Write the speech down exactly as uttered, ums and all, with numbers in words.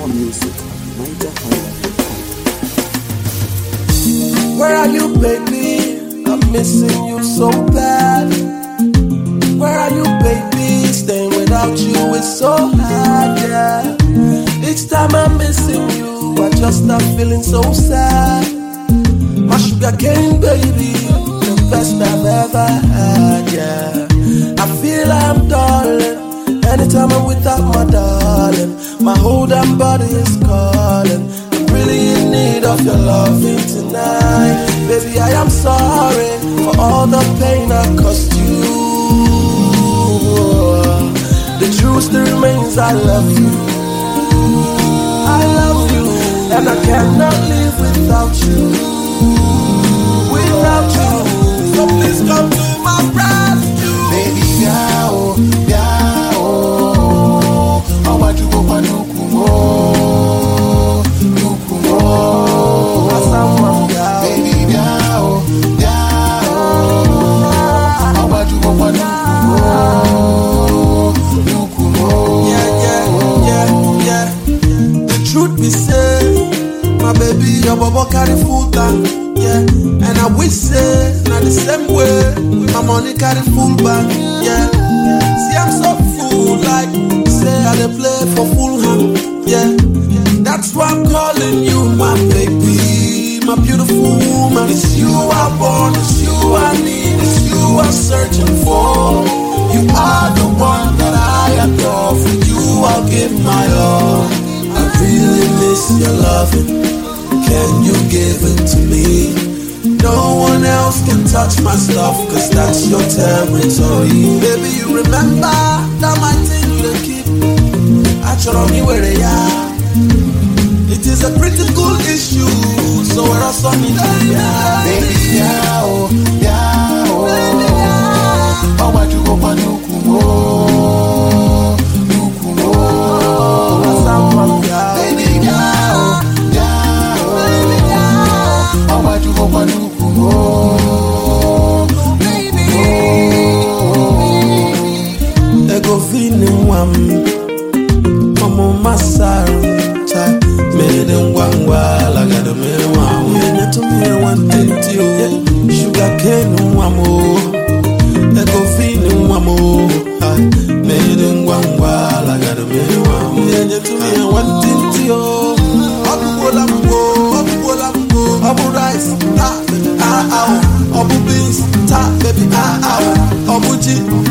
More music, Niger Highlight. Where are you, baby? I'm missing you so bad. Where are you, baby? Staying without you is so hard, yeah. Each time I'm missing you, I just start feeling so sad. My sugar cane, baby, the best I've ever had, yeah. I feel I'm darling. Anytime I'm without my darling, my whole damn body is calling. I'm really in need of your loving tonight. Baby, I am sorry for all the pain I caused you. The truth still remains, I love you. I love you, and I cannot live without you. Without you, so please come to my rescue. Baby, yeah, yeah. Nukumo, Nukumo, baby, yao, yao, Awaju Opa Nukumo, Nukumo. Yeah, yeah, yeah, yeah. The truth be said, my baby, your baba carry full tank, yeah. And I wish say, not the same way, my money carry full bank, yeah. See, I'm so full, like. I dey play for full hand, yeah. That's why I'm calling you my baby, my beautiful woman. It's you I want, it's you I need, it's you I'm searching for. You are the one that I adore. For you I'll give my all. I really miss your loving. Can you give it to me? No one else can touch my stuff, cause that's your territory. Baby, you remember that my thing you keep. Show me where they are. It is a critical issue, so we're all sunny. Baby, yao, yao, Awaju Opa Nukumo, Nukumo, baby, yao, yao, Awaju Opa Nukumo, Nukumo. Ego vini wam. Mama Masaru, made in Wangwa, like the Mewa, when to me one thing, sugar cane, Wamo, Echo Fin, Wamo, made in Wangwa, like the Mewa, when to me one thing, Abu Lambo, Abu Lambo, Abu Rice, ah, ah, Abu Beans, ta, baby, ah, ah, Abu G.